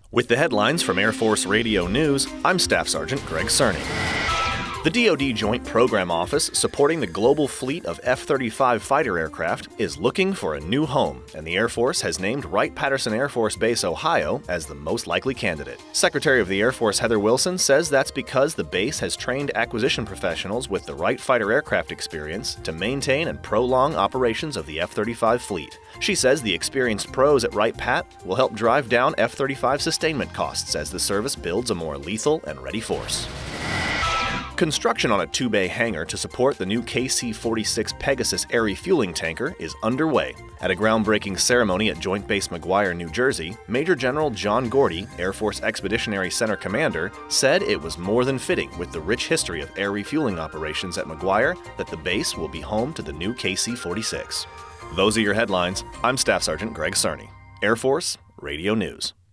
With the headlines from Air Force Radio News, I'm Staff Sergeant Greg Cerny. The DoD Joint Program Office, supporting the global fleet of F-35 fighter aircraft, is looking for a new home, and the Air Force has named Wright-Patterson Air Force Base, Ohio, as the most likely candidate. Secretary of the Air Force Heather Wilson says that's because the base has trained acquisition professionals with the Wright fighter aircraft experience to maintain and prolong operations of the F-35 fleet. She says the experienced pros at Wright-Pat will help drive down F-35 sustainment costs as the service builds a more lethal and ready force. Construction on a 2-bay hangar to support the new KC-46 Pegasus air refueling tanker is underway. At a groundbreaking ceremony at Joint Base McGuire, New Jersey, Major General John Gordy, Air Force Expeditionary Center Commander, said it was more than fitting with the rich history of air refueling operations at McGuire that the base will be home to the new KC-46. Those are your headlines. I'm Staff Sergeant Greg Cerny, Air Force Radio News.